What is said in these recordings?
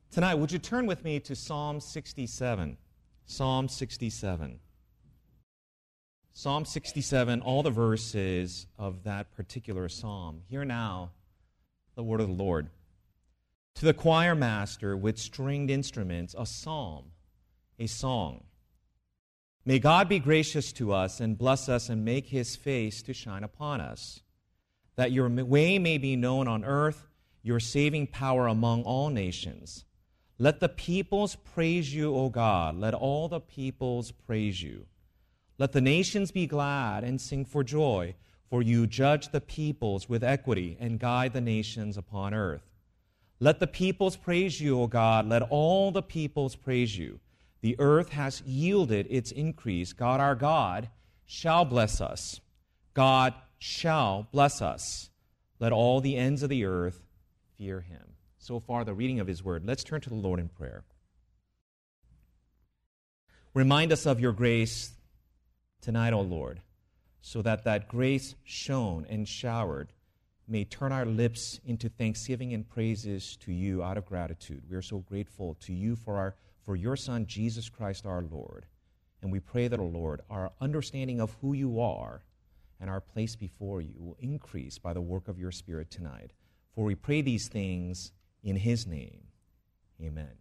Tonight, would you turn with me to Psalm 67? Psalm 67. Psalm 67, all the verses of that particular psalm. Hear now the word of the Lord. To the choir master with stringed instruments, a psalm, a song. May God be gracious to us and bless us and make his face to shine upon us, that your way may be known on earth, your saving power among all nations. Let the peoples praise you, O God. Let all the peoples praise you. Let the nations be glad and sing for joy, for you judge the peoples with equity and guide the nations upon earth. Let the peoples praise you, O God. Let all the peoples praise you. The earth has yielded its increase. God our God shall bless us. God shall bless us. Let all the ends of the earth fear him. So far, the reading of his word. Let's turn to the Lord in prayer. Remind us of your grace tonight, O Lord, so that that grace shown and showered may turn our lips into thanksgiving and praises to you out of gratitude. We are so grateful to you for your Son, Jesus Christ our Lord. And we pray that, O Lord, our understanding of who you are and our place before you will increase by the work of your Spirit tonight. For we pray these things in his name. Amen.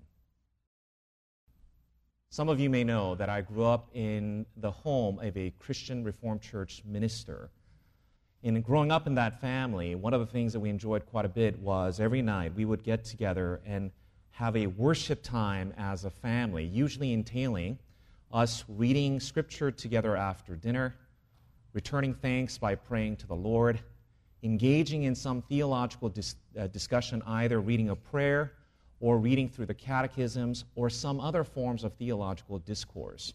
Some of you may know that I grew up in the home of a Christian Reformed Church minister. And growing up in that family, one of the things that we enjoyed quite a bit was every night we would get together and have a worship time as a family, usually entailing us reading Scripture together after dinner, returning thanks by praying to the Lord, engaging in some theological discussion, either reading a prayer or reading through the catechisms or some other forms of theological discourse.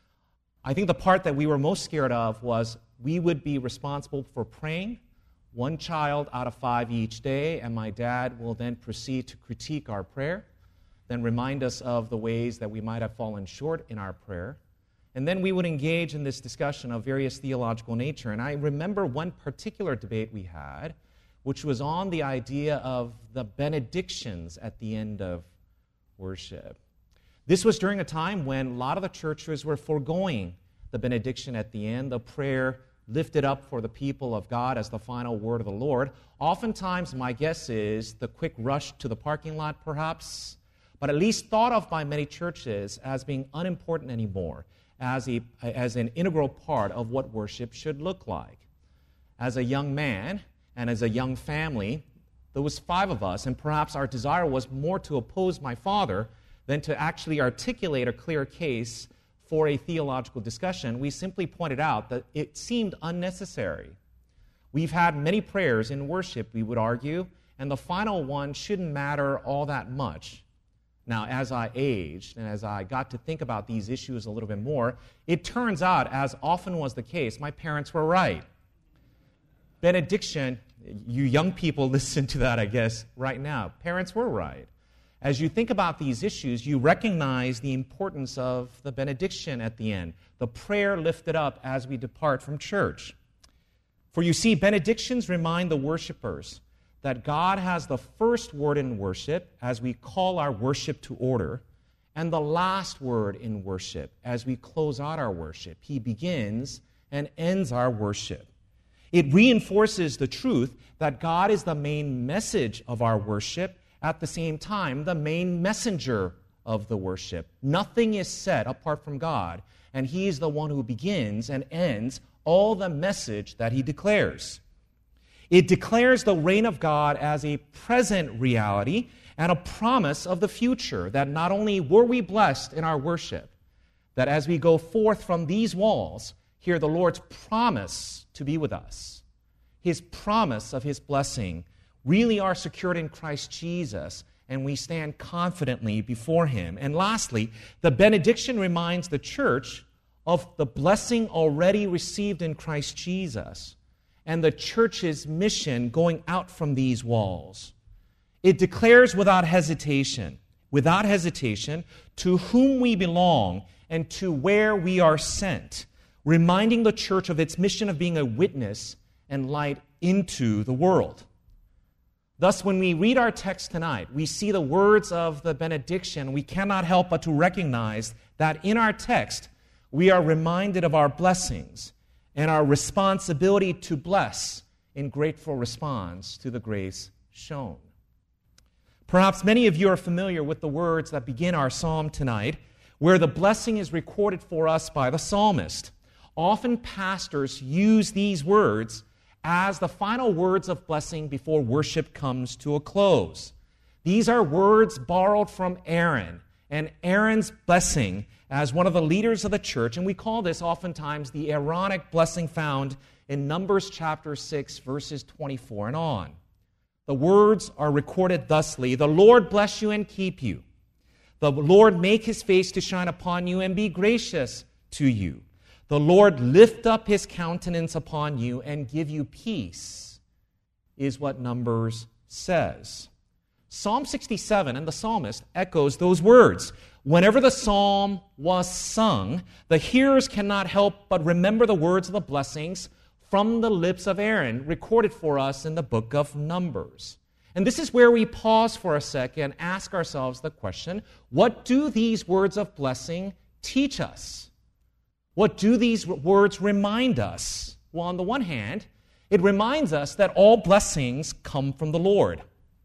I think the part that we were most scared of was we would be responsible for praying, one child out of 5 each day, and my dad will then proceed to critique our prayer, then remind us of the ways that we might have fallen short in our prayer, and then we would engage in this discussion of various theological nature. And I remember one particular debate we had, which was on the idea of the benedictions at the end of worship. This was during a time when a lot of the churches were foregoing the benediction at the end, the prayer lifted up for the people of God as the final word of the Lord. Oftentimes, my guess is the quick rush to the parking lot, perhaps, but at least thought of by many churches as being unimportant anymore, as an integral part of what worship should look like. As a young man and as a young family, there was 5 of us, and perhaps our desire was more to oppose my father than to actually articulate a clear case for a theological discussion. We simply pointed out that it seemed unnecessary. We've had many prayers in worship, we would argue, and the final one shouldn't matter all that much. Now, as I aged and as I got to think about these issues a little bit more, it turns out, as often was the case, my parents were right. Benediction, you young people listen to that, I guess, right now. Parents were right. As you think about these issues, you recognize the importance of the benediction at the end, the prayer lifted up as we depart from church. For you see, benedictions remind the worshipers that God has the first word in worship as we call our worship to order, and the last word in worship as we close out our worship. He begins and ends our worship. It reinforces the truth that God is the main message of our worship, at the same time, the main messenger of the worship. Nothing is said apart from God, and He is the one who begins and ends all the message that He declares. It declares the reign of God as a present reality and a promise of the future, that not only were we blessed in our worship, that as we go forth from these walls, hear the Lord's promise to be with us, His promise of His blessing, really are secured in Christ Jesus, and we stand confidently before Him. And lastly, the benediction reminds the church of the blessing already received in Christ Jesus and the church's mission going out from these walls. It declares without hesitation, to whom we belong and to where we are sent, reminding the church of its mission of being a witness and light into the world. Thus, when we read our text tonight, we see the words of the benediction, we cannot help but to recognize that in our text, we are reminded of our blessings and our responsibility to bless in grateful response to the grace shown. Perhaps many of you are familiar with the words that begin our psalm tonight, where the blessing is recorded for us by the psalmist. Often pastors use these words as the final words of blessing before worship comes to a close. These are words borrowed from Aaron, and Aaron's blessing as one of the leaders of the church, and we call this oftentimes the Aaronic blessing found in Numbers chapter 6, verses 24 and on. The words are recorded thusly: "The Lord bless you and keep you. The Lord make his face to shine upon you and be gracious to you. The Lord lift up his countenance upon you and give you peace," is what Numbers says. Psalm 67 and the psalmist echoes those words. Whenever the psalm was sung, the hearers cannot help but remember the words of the blessings from the lips of Aaron, recorded for us in the book of Numbers. And this is where we pause for a second and ask ourselves the question, what do these words of blessing teach us? What do these words remind us? Well, on the one hand, it reminds us that all blessings come from the Lord.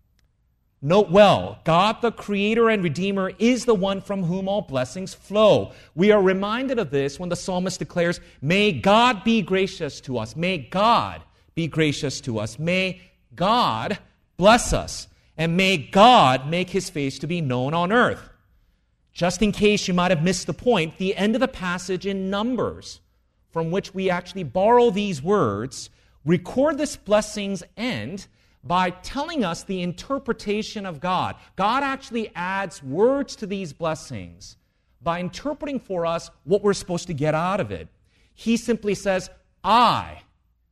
Note well, God the Creator and Redeemer is the one from whom all blessings flow. We are reminded of this when the psalmist declares, "May God be gracious to us. May God be gracious to us. May God bless us. And may God make his face to be known on earth." Just in case you might have missed the point, the end of the passage in Numbers, from which we actually borrow these words, record this blessing's end by telling us the interpretation of God. God actually adds words to these blessings by interpreting for us what we're supposed to get out of it. He simply says, I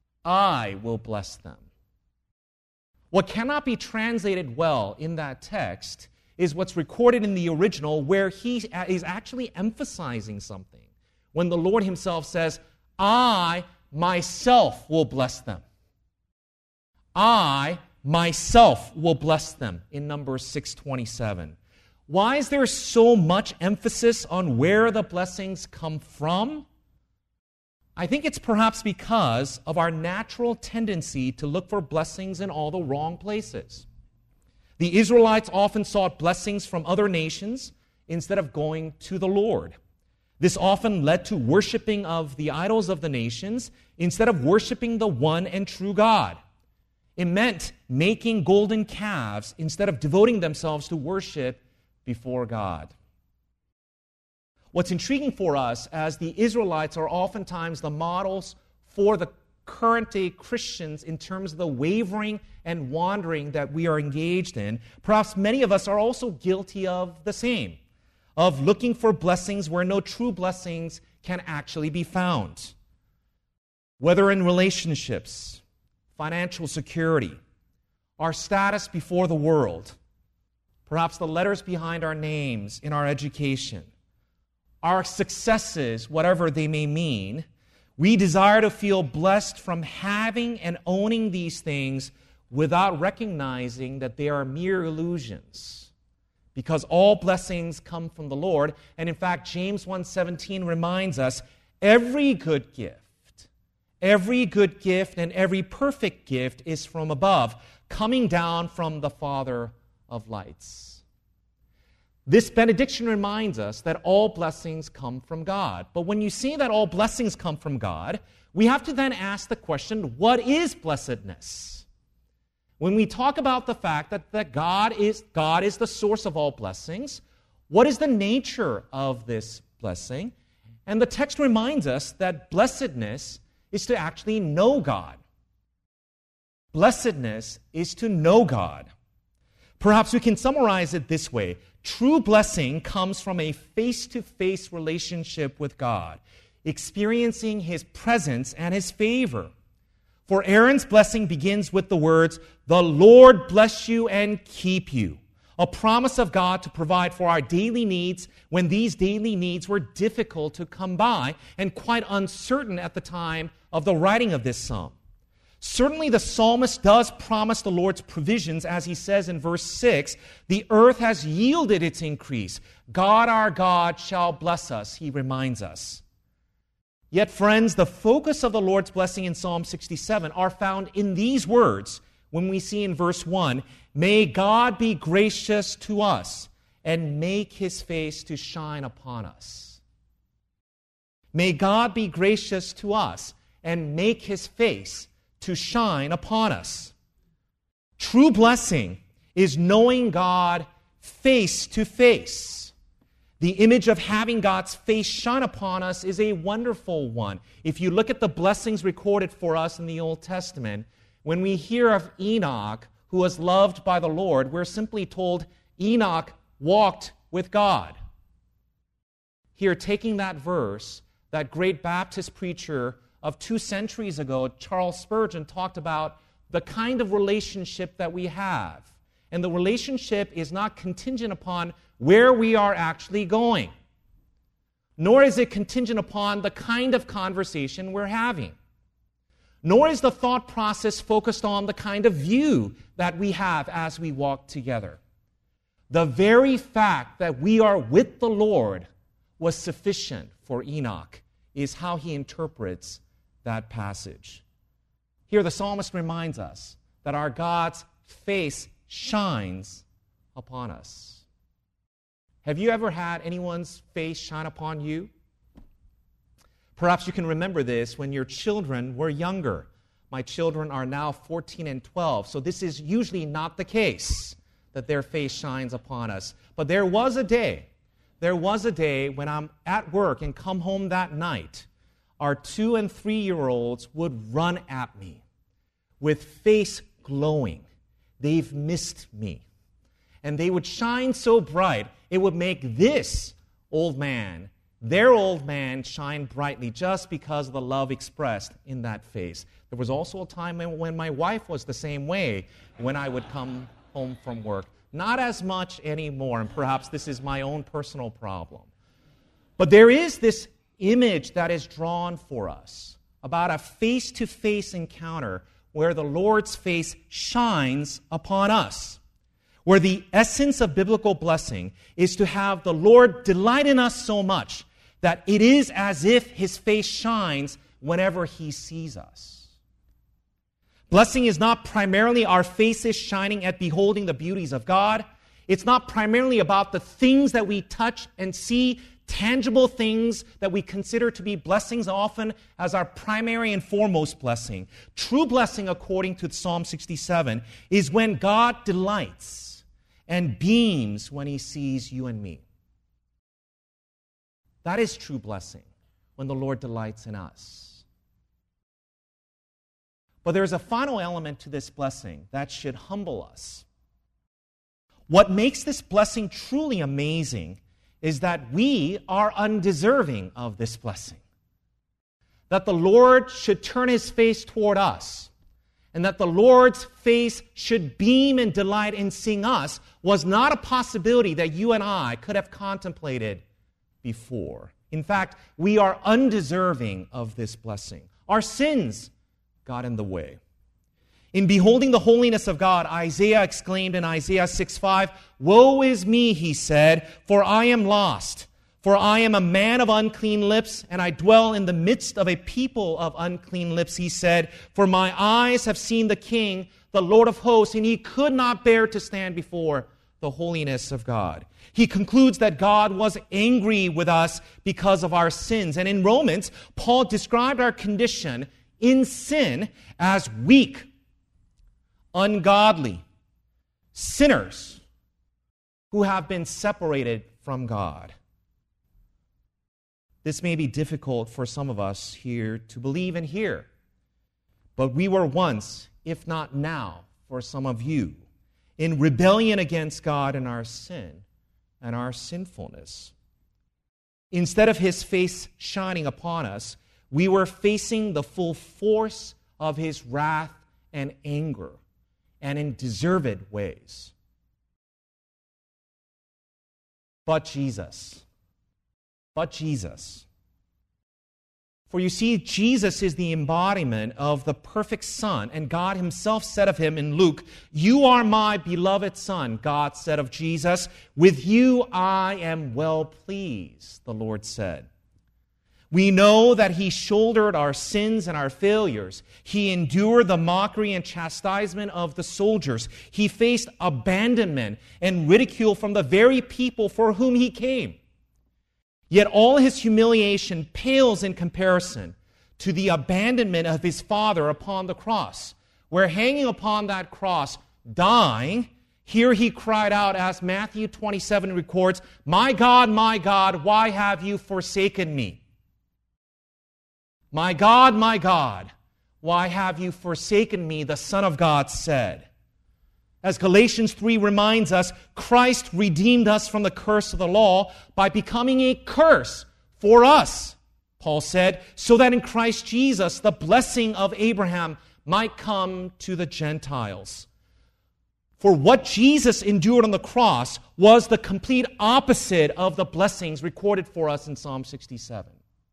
will bless them. What cannot be translated well in that text is what's recorded in the original, where he is actually emphasizing something. When the Lord himself says, I myself will bless them. I myself will bless them in Numbers 6:27. Why is there so much emphasis on where the blessings come from? I think it's perhaps because of our natural tendency to look for blessings in all the wrong places. The Israelites often sought blessings from other nations instead of going to the Lord. This often led to worshiping of the idols of the nations instead of worshiping the one and true God. It meant making golden calves instead of devoting themselves to worship before God. What's intriguing for us, as the Israelites are oftentimes the models for the current-day Christians in terms of the wavering and wandering that we are engaged in, perhaps many of us are also guilty of the same, of looking for blessings where no true blessings can actually be found. Whether in relationships, financial security, our status before the world, perhaps the letters behind our names in our education, our successes, whatever they may mean, we desire to feel blessed from having and owning these things without recognizing that they are mere illusions. Because all blessings come from the Lord, and in fact, James 1:17 reminds us, every good gift and every perfect gift is from above, coming down from the Father of lights. This benediction reminds us that all blessings come from God. But when you see that all blessings come from God, we have to then ask the question, what is blessedness? When we talk about the fact that God is the source of all blessings, what is the nature of this blessing? And the text reminds us that blessedness is to actually know God. Blessedness is to know God. Perhaps we can summarize it this way. True blessing comes from a face-to-face relationship with God, experiencing his presence and his favor. For Aaron's blessing begins with the words, "The Lord bless you and keep you," a promise of God to provide for our daily needs when these daily needs were difficult to come by and quite uncertain at the time of the writing of this psalm. Certainly the psalmist does promise the Lord's provisions, as he says in verse 6, the earth has yielded its increase. God our God shall bless us, he reminds us. Yet, friends, the focus of the Lord's blessing in Psalm 67 are found in these words when we see in verse 1, may God be gracious to us and make his face to shine upon us. May God be gracious to us and make his face to shine upon us. True blessing is knowing God face to face. The image of having God's face shine upon us is a wonderful one. If you look at the blessings recorded for us in the Old Testament, when we hear of Enoch, who was loved by the Lord, we're simply told Enoch walked with God. Here, taking that verse, that great Baptist preacher of 2 centuries ago, Charles Spurgeon, talked about the kind of relationship that we have. And the relationship is not contingent upon where we are actually going, nor is it contingent upon the kind of conversation we're having, nor is the thought process focused on the kind of view that we have as we walk together. The very fact that we are with the Lord was sufficient for Enoch, is how he interprets that passage. Here the psalmist reminds us that our God's face shines upon us. Have you ever had anyone's face shine upon you? Perhaps you can remember this when your children were younger. My children are now 14 and 12, so this is usually not the case that their face shines upon us. But there was a day when I'm at work and come home that night, our 2 and 3-year-olds would run at me with face glowing. They've missed me. And they would shine so bright, it would make this old man, their old man, shine brightly just because of the love expressed in that face. There was also a time when my wife was the same way when I would come home from work. Not as much anymore, and perhaps this is my own personal problem. But there is this image that is drawn for us about a face-to-face encounter where the Lord's face shines upon us, where the essence of biblical blessing is to have the Lord delight in us so much that it is as if his face shines whenever he sees us. Blessing is not primarily our faces shining at beholding the beauties of God. It's not primarily about the things that we touch and see, tangible things that we consider to be blessings often as our primary and foremost blessing. True blessing, according to Psalm 67, is when God delights and beams when he sees you and me. That is true blessing, when the Lord delights in us. But there's a final element to this blessing that should humble us. What makes this blessing truly amazing is that we are undeserving of this blessing. That the Lord should turn his face toward us, and that the Lord's face should beam and delight in seeing us was not a possibility that you and I could have contemplated before. In fact, we are undeserving of this blessing. Our sins got in the way. In beholding the holiness of God, Isaiah exclaimed in Isaiah 6:5, "Woe is me," he said, "for I am lost. For I am a man of unclean lips, and I dwell in the midst of a people of unclean lips," he said. "For my eyes have seen the King, the Lord of hosts, and he could not bear to stand before the holiness of God." He concludes that God was angry with us because of our sins. And in Romans, Paul described our condition in sin as weak, ungodly, sinners who have been separated from God. This may be difficult for some of us here to believe and hear, but we were once, if not now, for some of you, in rebellion against God and our sin and our sinfulness. Instead of his face shining upon us, we were facing the full force of his wrath and anger, and in deserved ways. But Jesus, For you see, Jesus is the embodiment of the perfect Son, and God himself said of him in Luke, "You are my beloved Son," God said of Jesus. "With you I am well pleased," the Lord said. We know that he shouldered our sins and our failures. He endured the mockery and chastisement of the soldiers. He faced abandonment and ridicule from the very people for whom he came. Yet all his humiliation pales in comparison to the abandonment of his Father upon the cross, where hanging upon that cross, dying, here he cried out, as Matthew 27 records, my God, why have you forsaken me? My God, why have you forsaken me?" the Son of God said. As Galatians 3 reminds us, Christ redeemed us from the curse of the law by becoming a curse for us, Paul said, so that in Christ Jesus the blessing of Abraham might come to the Gentiles. For what Jesus endured on the cross was the complete opposite of the blessings recorded for us in Psalm 67.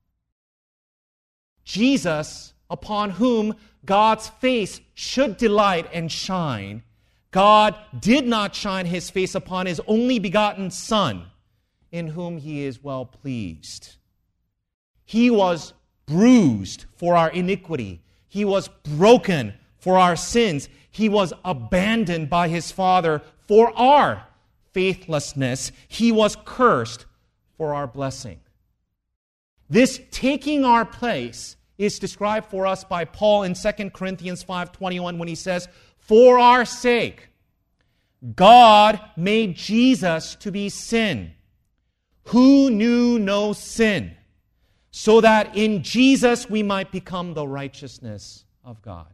Jesus, upon whom God's face should delight and shine, God did not shine his face upon his only begotten Son, in whom he is well pleased. He was bruised for our iniquity. He was broken for our sins. He was abandoned by his Father for our faithlessness. He was cursed for our blessing. This taking our place is described for us by Paul in 2 Corinthians 5:21 when he says, "For our sake, God made Jesus to be sin, who knew no sin, so that in Jesus we might become the righteousness of God."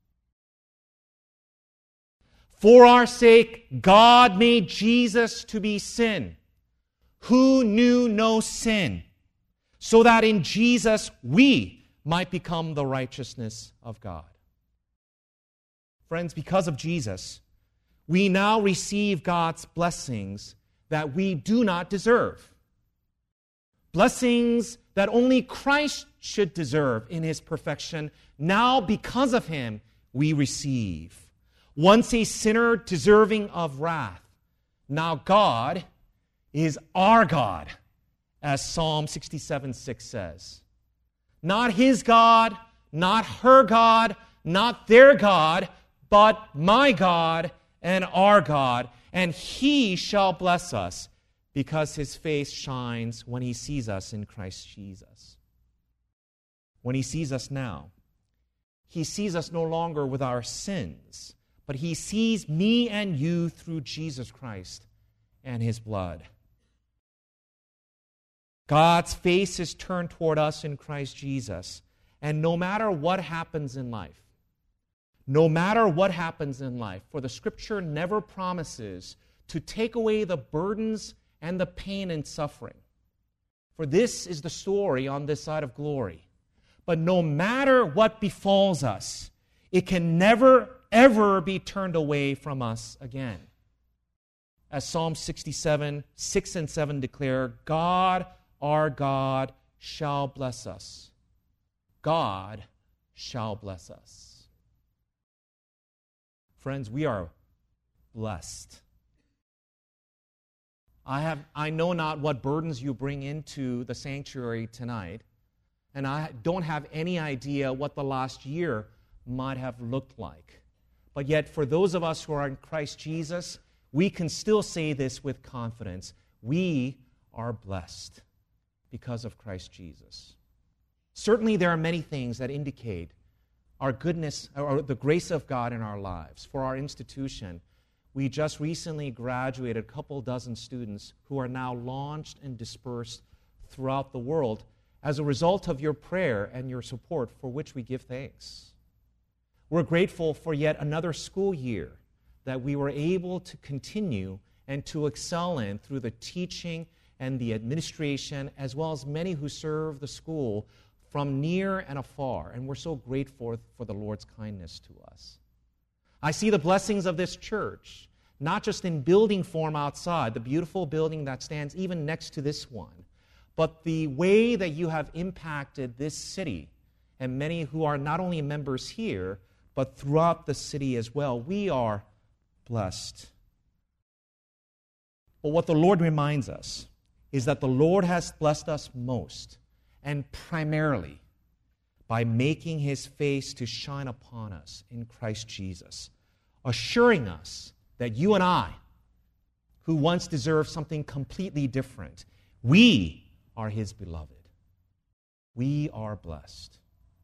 For our sake, God made Jesus to be sin, who knew no sin, so that in Jesus we might become the righteousness of God. Friends, because of Jesus, we now receive God's blessings that we do not deserve. Blessings that only Christ should deserve in his perfection. Now, because of him, we receive. Once a sinner deserving of wrath, now God is our God, as Psalm 67:6 says. Not his God, not her God, not their God, but my God and our God, and he shall bless us, because his face shines when he sees us in Christ Jesus. When he sees us now, he sees us no longer with our sins, but he sees me and you through Jesus Christ and his blood. God's face is turned toward us in Christ Jesus, and no matter what happens in life, for the Scripture never promises to take away the burdens and the pain and suffering. For this is the story on this side of glory. But no matter what befalls us, it can never, ever be turned away from us again. As Psalm 67, 6 and 7 declare, God, our God, shall bless us. God shall bless us. Friends, we are blessed. I know not what burdens you bring into the sanctuary tonight, and I don't have any idea what the last year might have looked like. But yet, for those of us who are in Christ Jesus, we can still say this with confidence. We are blessed because of Christ Jesus. Certainly, there are many things that indicate our goodness or the grace of God in our lives. For our institution, we just recently graduated a couple dozen students who are now launched and dispersed throughout the world as a result of your prayer and your support, for which we give thanks. We're grateful for yet another school year that we were able to continue and to excel in through the teaching and the administration, as well as many who serve the school from near and afar. And we're so grateful for the Lord's kindness to us. I see the blessings of this church, not just in building form outside, the beautiful building that stands even next to this one, but the way that you have impacted this city and many who are not only members here, but throughout the city as well. We are blessed. But what the Lord reminds us is that the Lord has blessed us most and primarily by making His face to shine upon us in Christ Jesus, assuring us that you and I, who once deserved something completely different, we are His beloved. We are blessed.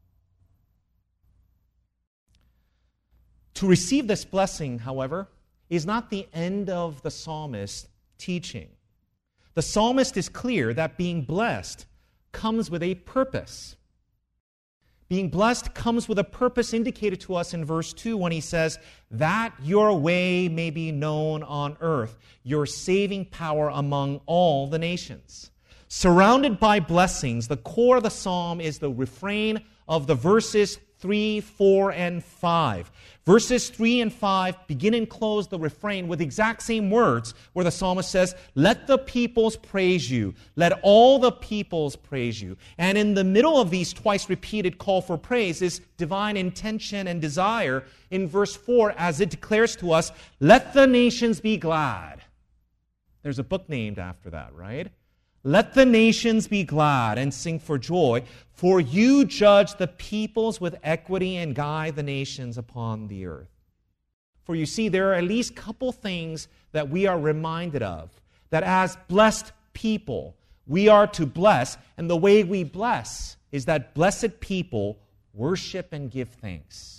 To receive this blessing, however, is not the end of the psalmist's teaching. The psalmist is clear that being blessed comes with a purpose. Being blessed comes with a purpose indicated to us in verse 2 when he says, that your way may be known on earth, your saving power among all the nations. Surrounded by blessings, the core of the psalm is the refrain of the verses 3, 4, and 5. Verses 3 and 5 begin and close the refrain with the exact same words where the psalmist says, let the peoples praise you. Let all the peoples praise you. And in the middle of these twice repeated call for praise is divine intention and desire in verse 4 as it declares to us, let the nations be glad. There's a book named after that, right? Let the nations be glad and sing for joy, for you judge the peoples with equity and guide the nations upon the earth. For you see, there are at least a couple things that we are reminded of, that as blessed people, we are to bless, and the way we bless is that blessed people worship and give thanks.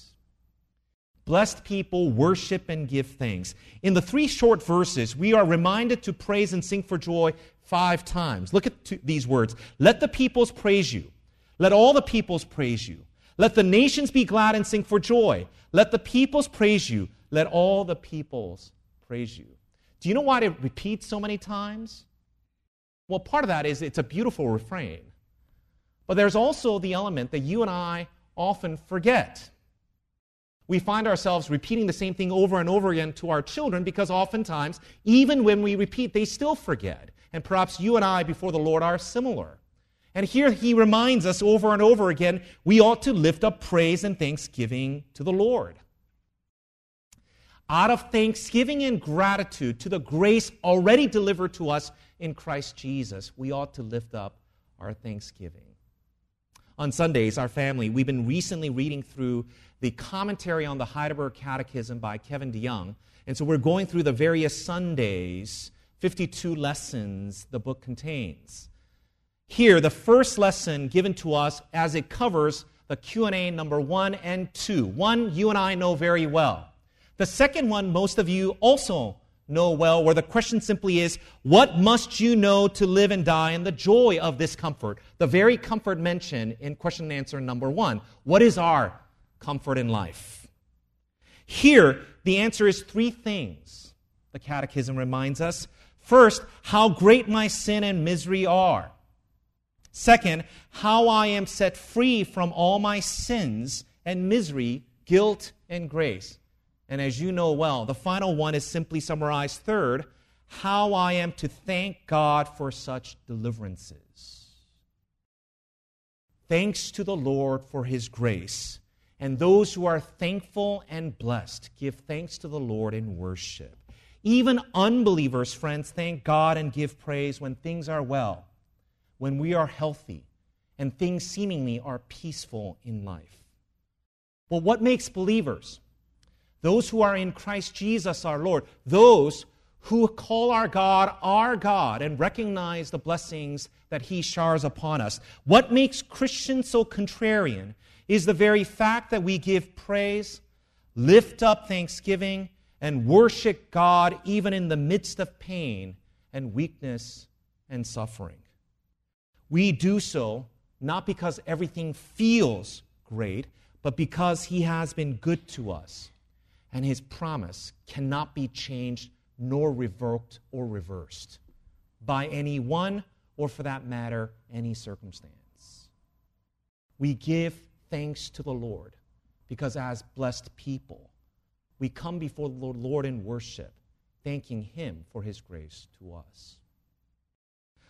Blessed people worship and give thanks. In the 3 short verses, we are reminded to praise and sing for joy 5 times. Look at these words. Let the peoples praise you. Let all the peoples praise you. Let the nations be glad and sing for joy. Let the peoples praise you. Let all the peoples praise you. Do you know why it repeats so many times? Well, part of that is it's a beautiful refrain. But there's also the element that you and I often forget. We find ourselves repeating the same thing over and over again to our children because oftentimes, even when we repeat, they still forget. And perhaps you and I before the Lord are similar. And here he reminds us over and over again, we ought to lift up praise and thanksgiving to the Lord. Out of thanksgiving and gratitude to the grace already delivered to us in Christ Jesus, we ought to lift up our thanksgiving. On Sundays, our family, we've been recently reading through the commentary on the Heidelberg Catechism by Kevin DeYoung. And so we're going through the various Sundays, 52 lessons the book contains. Here, the first lesson given to us as it covers the Q&A number 1 and 2. One, you and I know very well. The second one, most of you also know well, where the question simply is, what must you know to live and die in the joy of this comfort? The very comfort mentioned in question and answer number 1. What is our comfort in life? Here, the answer is 3 things. The Catechism reminds us. First, how great my sin and misery are. Second, how I am set free from all my sins and misery, guilt and grace. And as you know well, the final one is simply summarized. Third, how I am to thank God for such deliverances. Thanks to the Lord for His grace. And those who are thankful and blessed give thanks to the Lord in worship. Even unbelievers, friends, thank God and give praise when things are well, when we are healthy, and things seemingly are peaceful in life. But what makes believers, those who are in Christ Jesus our Lord, those who call our God, and recognize the blessings that He showers upon us, what makes Christians so contrarian is the very fact that we give praise, lift up thanksgiving, and worship God even in the midst of pain and weakness and suffering. We do so not because everything feels great, but because He has been good to us, and His promise cannot be changed nor revoked or reversed by anyone, or for that matter, any circumstance. We give thanks to the Lord because as blessed people, we come before the Lord in worship, thanking Him for His grace to us.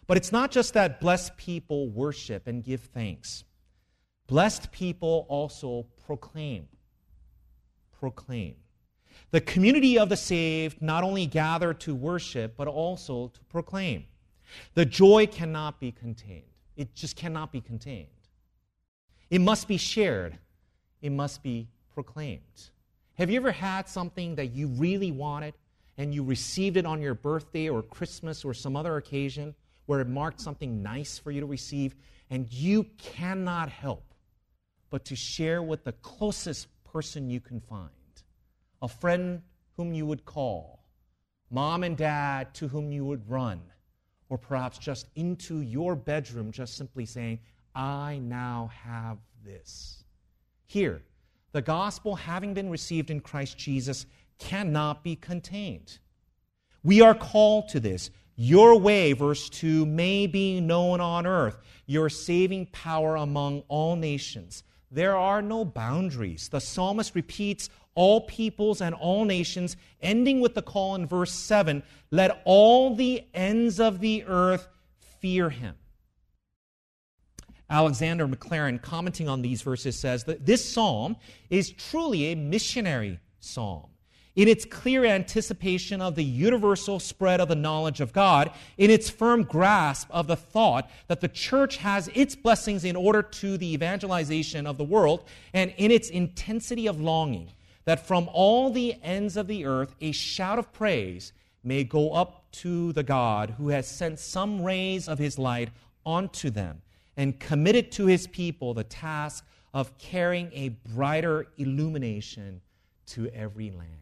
But it's not just that blessed people worship and give thanks. Blessed people also proclaim. Proclaim. The community of the saved not only gather to worship, but also to proclaim. The joy cannot be contained. It just cannot be contained. It must be shared. It must be proclaimed. Have you ever had something that you really wanted and you received it on your birthday or Christmas or some other occasion where it marked something nice for you to receive, and you cannot help but to share with the closest person you can find? A friend whom you would call, mom and dad to whom you would run, or perhaps just into your bedroom just simply saying, I now have this. Here, the gospel having been received in Christ Jesus cannot be contained. We are called to this. Your way, verse 2, may be known on earth, your saving power among all nations. There are no boundaries. The psalmist repeats all peoples and all nations, ending with the call in verse 7, let all the ends of the earth fear him. Alexander McLaren, commenting on these verses, says that this psalm is truly a missionary psalm. In its clear anticipation of the universal spread of the knowledge of God, in its firm grasp of the thought that the church has its blessings in order to the evangelization of the world, and in its intensity of longing that from all the ends of the earth a shout of praise may go up to the God who has sent some rays of his light onto them and committed to his people the task of carrying a brighter illumination to every land.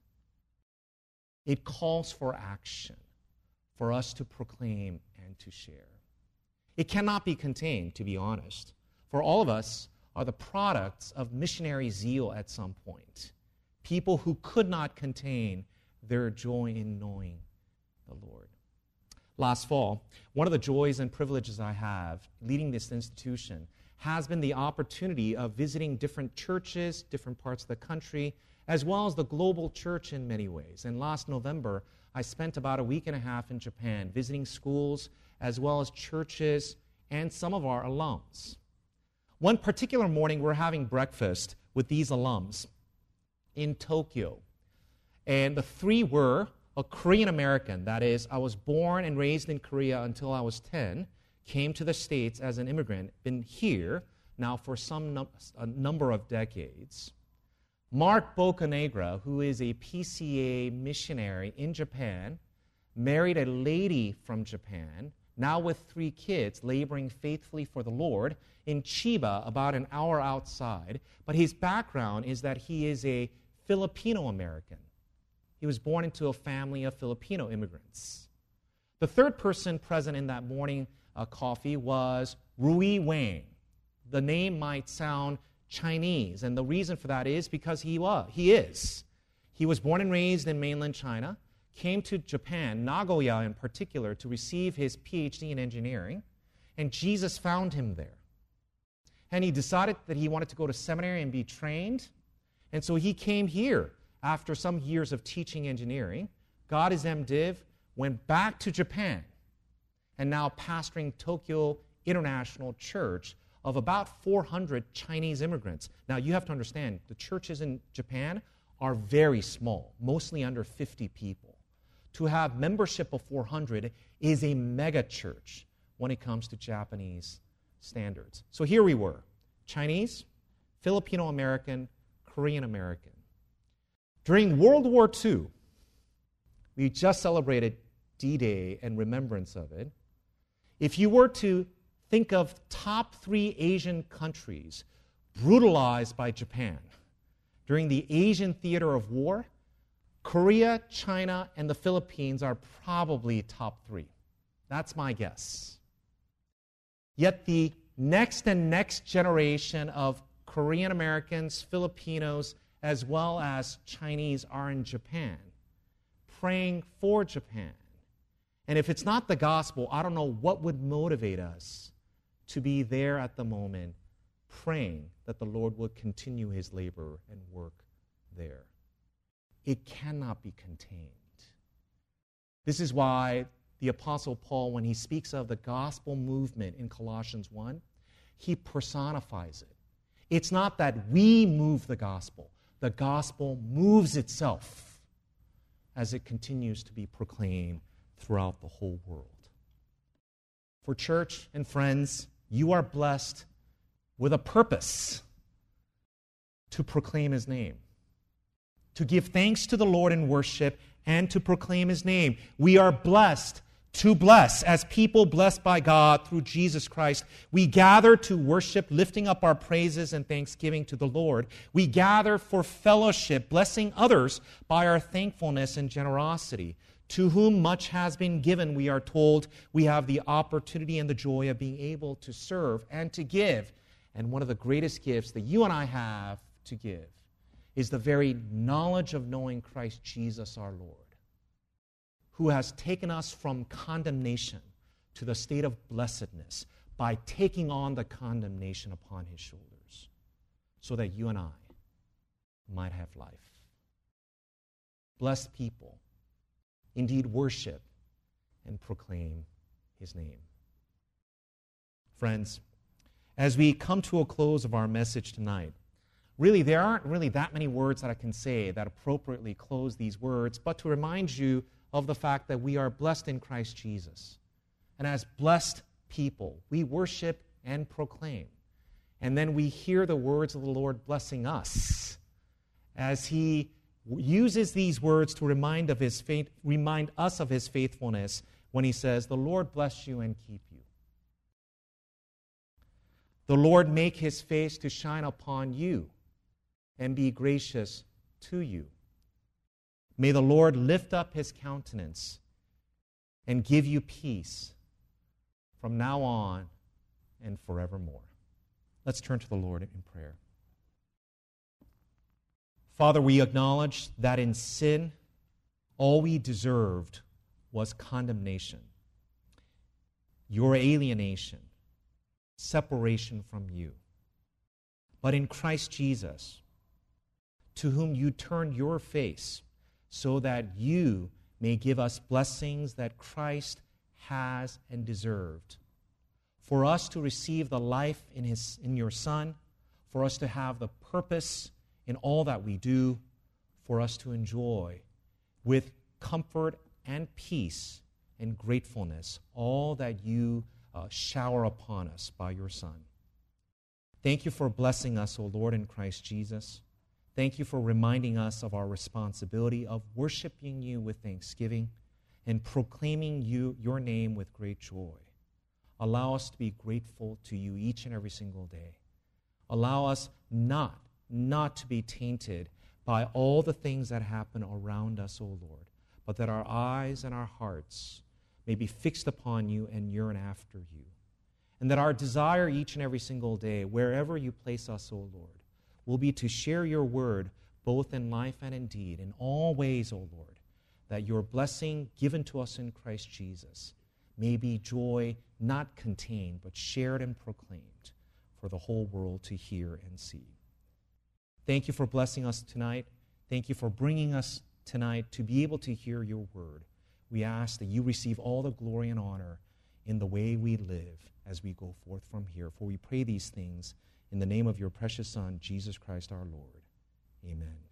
It calls for action, for us to proclaim and to share. It cannot be contained, to be honest, for all of us are the products of missionary zeal at some point. People who could not contain their joy in knowing the Lord. Last fall, one of the joys and privileges I have leading this institution has been the opportunity of visiting different churches, different parts of the country, as well as the global church in many ways. And last November, I spent about a week and a half in Japan visiting schools as well as churches and some of our alums. One particular morning, we're having breakfast with these alums in Tokyo. And the three were a Korean American, that is, I was born and raised in Korea until I was 10, came to the States as an immigrant, been here now for a number of decades. Mark Bocanegra, who is a PCA missionary in Japan, married a lady from Japan, now with 3 kids, laboring faithfully for the Lord in Chiba, about an hour outside. But his background is that he is a Filipino American. He was born into a family of Filipino immigrants. The third person present in that morning coffee was Rui Wang. The name might sound Chinese, and the reason for that is because he is. He was born and raised in mainland China, came to Japan, Nagoya in particular, to receive his PhD in engineering, and Jesus found him there. And he decided that he wanted to go to seminary and be trained, and so he came here after some years of teaching engineering, got his MDiv, went back to Japan, and now pastoring Tokyo International Church of about 400 Chinese immigrants. Now, you have to understand, the churches in Japan are very small, mostly under 50 people. To have membership of 400 is a mega church when it comes to Japanese standards. So here we were, Chinese, Filipino American, Korean American. During World War II, we just celebrated D-Day and remembrance of it. If you were to think of top 3 Asian countries brutalized by Japan during the Asian theater of war, Korea, China, and the Philippines are probably top 3. That's my guess. Yet the next and next generation of Korean Americans, Filipinos, as well as Chinese are in Japan, praying for Japan. And if it's not the gospel, I don't know what would motivate us to be there at the moment, praying that the Lord would continue his labor and work there. It cannot be contained. This is why the Apostle Paul, when he speaks of the gospel movement in Colossians 1, he personifies it. It's not that we move the gospel moves itself as it continues to be proclaimed throughout the whole world. For church and friends, you are blessed with a purpose to proclaim His name, to give thanks to the Lord in worship, and to proclaim His name. We are blessed to bless as people blessed by God through Jesus Christ. We gather to worship, lifting up our praises and thanksgiving to the Lord. We gather for fellowship, blessing others by our thankfulness and generosity. To whom much has been given, we are told, we have the opportunity and the joy of being able to serve and to give. And one of the greatest gifts that you and I have to give is the very knowledge of knowing Christ Jesus our Lord, who has taken us from condemnation to the state of blessedness by taking on the condemnation upon His shoulders, so that you and I might have life. Blessed people indeed worship and proclaim His name. Friends, as we come to a close of our message tonight, really, there aren't really that many words that I can say that appropriately close these words, but to remind you of the fact that we are blessed in Christ Jesus. And as blessed people, we worship and proclaim. And then we hear the words of the Lord blessing us as He uses these words to remind us of His faithfulness when He says, "The Lord bless you and keep you. The Lord make His face to shine upon you and be gracious to you. May the Lord lift up His countenance and give you peace from now on and forevermore." Let's turn to the Lord in prayer. Father, we acknowledge that in sin, all we deserved was condemnation, your alienation, separation from you. But in Christ Jesus, to whom you turned your face, so that you may give us blessings that Christ has and deserved, for us to receive the life in your Son, for us to have the purpose in all that we do, for us to enjoy with comfort and peace and gratefulness all that you shower upon us by your Son. Thank you for blessing us, O Lord, in Christ Jesus. Thank you for reminding us of our responsibility of worshiping you with thanksgiving and proclaiming your name with great joy. Allow us to be grateful to you each and every single day. Allow us not to be tainted by all the things that happen around us, O Lord, but that our eyes and our hearts may be fixed upon you and yearn after you. And that our desire each and every single day, wherever you place us, O Lord, will be to share your word both in life and in deed, in all ways, O Lord, that your blessing given to us in Christ Jesus may be joy not contained, but shared and proclaimed for the whole world to hear and see. Thank you for blessing us tonight. Thank you for bringing us tonight to be able to hear your word. We ask that you receive all the glory and honor in the way we live as we go forth from here. For we pray these things in the name of your precious Son, Jesus Christ our Lord. Amen.